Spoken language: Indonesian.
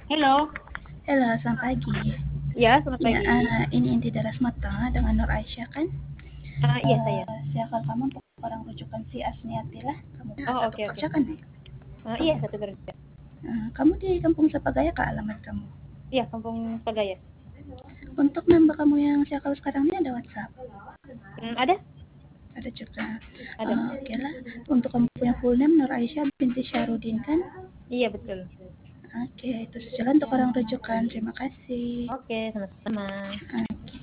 Halo. Halo, selamat pagi. Ya, selamat Ya, pagi. ini Inti Daras Mata dengan Nur Aisyah kan? Iya saya. Saya akan kamu untuk orang rujukan si Asmiatila. Kamu Oh, satu oke oke. kerja kan nih? Iya, satu kerja. Kamu di Kampung Sapagaya kak alamat kamu? Iya, Kampung Pagaya. Untuk nambah kamu yang saya kalau sekarang ini ada WhatsApp. Ada? Ada juga. Ada. Oke lah. Untuk kamu punya full name Nur Aisyah binti Syarudin kan? Iya, betul. Oke, itu saja untuk orang rujukan. Terima kasih. Oke, sama-sama.